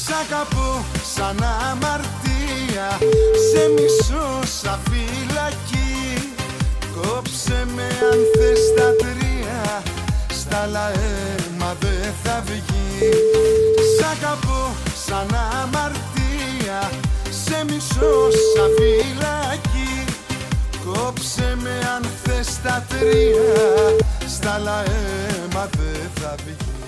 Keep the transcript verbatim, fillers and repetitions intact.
Σ' αγαπώ σαν αμαρτία, σε μισώ σαν φυλακή. Κόψε με αν θες τα τρία, στα άλλα αίμα δεν θα βγει. Σ' αγαπώ σαν αμαρτία, σε μισώ σαν φυλακή. Κόψε με αν θες τα τρία, στα άλλα αίμα δεν θα βγει.